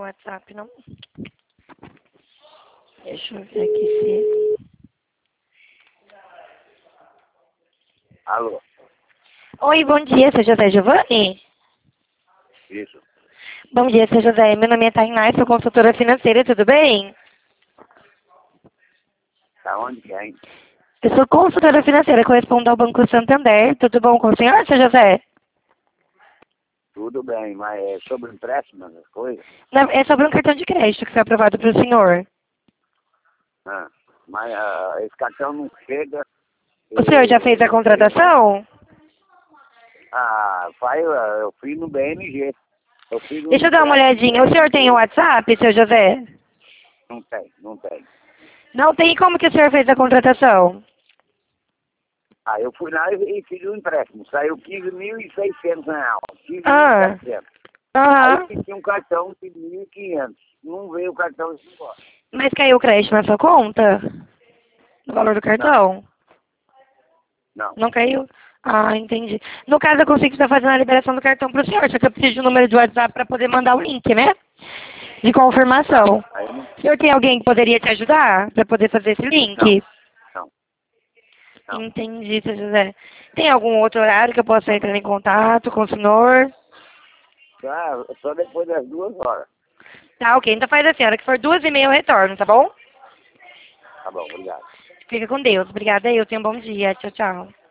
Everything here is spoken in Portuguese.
WhatsApp, não? Deixa eu ver aqui se... Alô? Oi, bom dia, seu José Giovanni? Isso. Bom dia, seu José. Meu nome é Tainá, sou consultora financeira, tudo bem? Tá onde que é, hein? Eu sou consultora financeira, correspondo ao Banco Santander. Tudo bom com o senhor, seu José? Tudo bem, mas é sobre empréstimo, essas coisas? Não, é sobre um cartão de crédito que foi aprovado para o senhor. Ah, mas esse cartão não chega. O senhor já fez a contratação? Eu fiz no BMG. Eu fiz no Deixa eu dar uma empréstimo. olhadinha. O senhor tem o WhatsApp, seu José? Não tem. Não tem? Como que o senhor fez a contratação? Eu fui lá e fiz o empréstimo. Saiu 15.600 reais. Ah, 15.700. aham. Aí tinha um cartão de 1.500. Não veio o cartão de embora. Mas caiu o crédito na sua conta? No valor do cartão? Não. Não caiu? Ah, entendi. No caso, eu consigo estar fazendo a liberação do cartão para o senhor, só que eu preciso de um número de WhatsApp para poder mandar o link, né? De confirmação. Aí não. O senhor tem alguém que poderia te ajudar para poder fazer esse link? Não. Não. Entendi, seu José. Tem algum outro horário que eu possa entrar em contato com o senhor? Só depois das 2 horas. Tá, ok. Então faz assim, a hora que for 2h30 eu retorno, tá bom? Tá bom, obrigado. Fica com Deus. Obrigada, eu tenho um bom dia. Tchau, tchau.